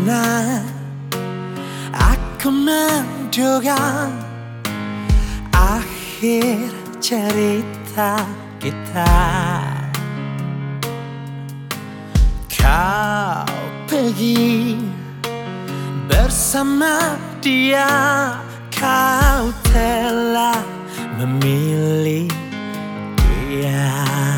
pernah aku menduga akhir cerita kita. Kau pergi bersama dia, kau telah memilih dia.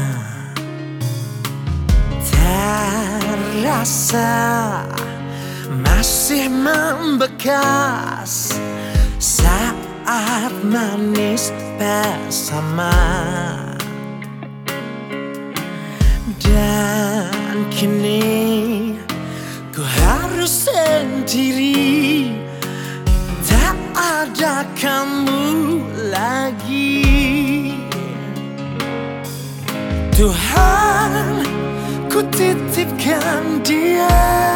Terasa masih membekas saat manis bersama, dan kini ku harus sendiri, tak ada kamu lagi. Tuhan, ku titipkan dia,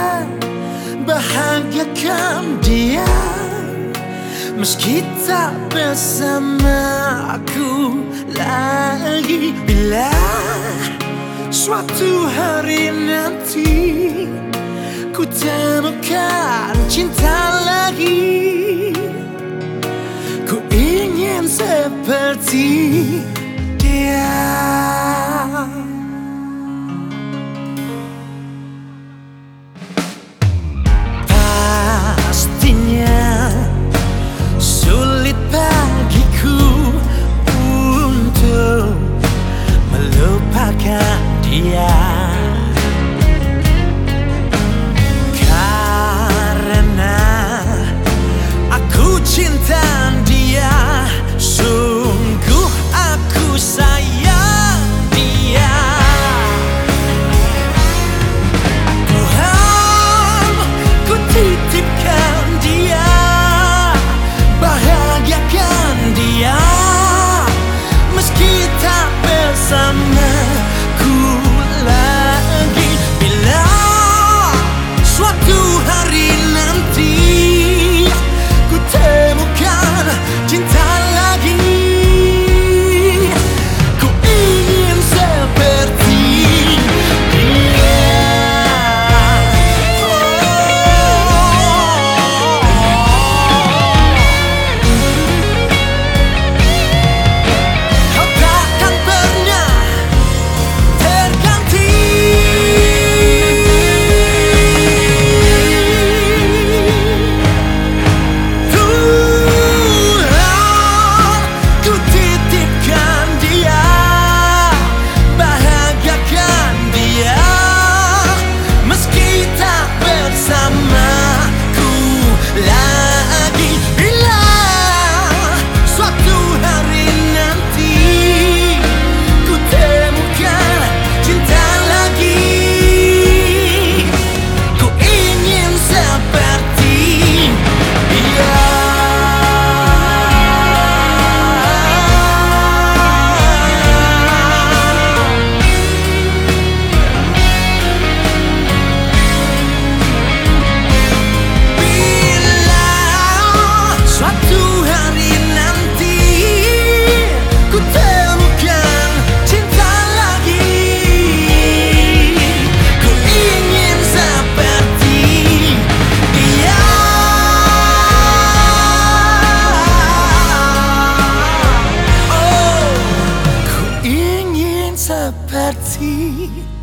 bahagiakan dia, meski tak bersama aku lagi. Bila suatu hari nanti ku temukan cinta lagi, ku ingin seperti dia. Pastinya sulit bagiku untuk melupakan dia, karena aku cinta dia, sungguh aku sayang dia. Tuhan, ku titipkan dia, bahagiakan dia, meski tak bersamaku lagi. Bila suatu hari nanti ku temukan cinta lagi, ku ingin seperti dia. Kau takkan pernah terganti. Tuhan, ku titipkan dia, bahagiakan dia, meski tak bersamaku lagi. Bila suatu hari nanti ku temukan cinta lagi, ku ingin seperti dia. Bila suatu hari nanti ku temukan cinta lagi, ku ingin seperti dia. Oh, ku ingin seperti